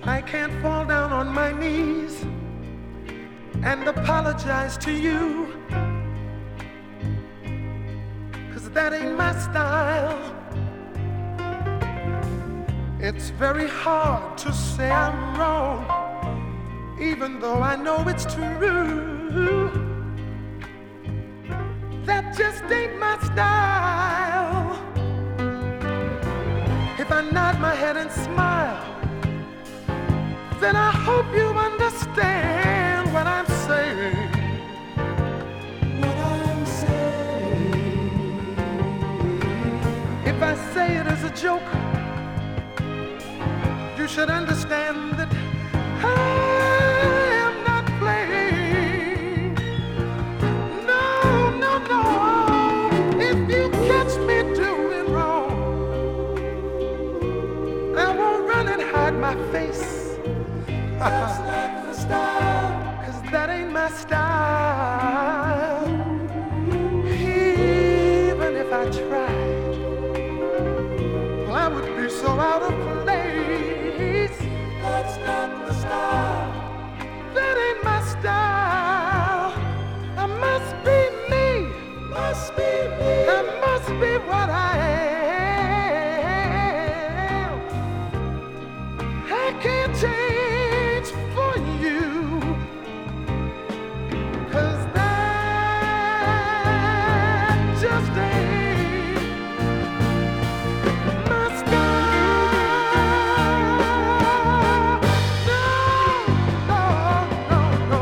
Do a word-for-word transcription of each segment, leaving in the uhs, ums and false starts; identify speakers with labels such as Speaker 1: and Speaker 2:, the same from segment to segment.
Speaker 1: I can't fall down on my knees and apologize to you, 'cause that ain't my style. It's very hard to say I'm wrong, even though I know it's true. That just ain't my style. If I nod my head and smile, then I hope you understand what I'm saying. What I'm saying. If I say it as a joke, you should understand that I am not playing. No, no, no. If you catch me doing wrong, I won't run and hide my face. That's not the style. 'Cause that ain't my style. Even if I tried, well, I would be so out of place. That's not the style. That ain't my style. I must be me. Must be me. I must be what I am. I can't change for you, 'cause that just ain't my style. No, no, no, no.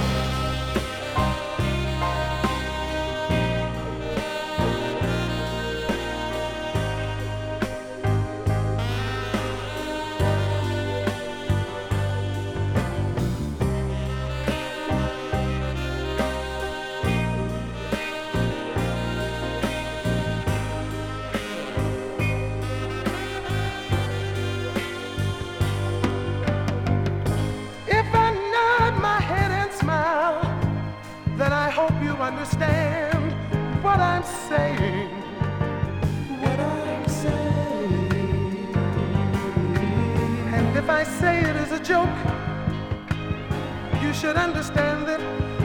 Speaker 1: If I nod my head and smile, then I hope you understand what I'm saying. What I'm saying. And if I say it as a joke, you should understand that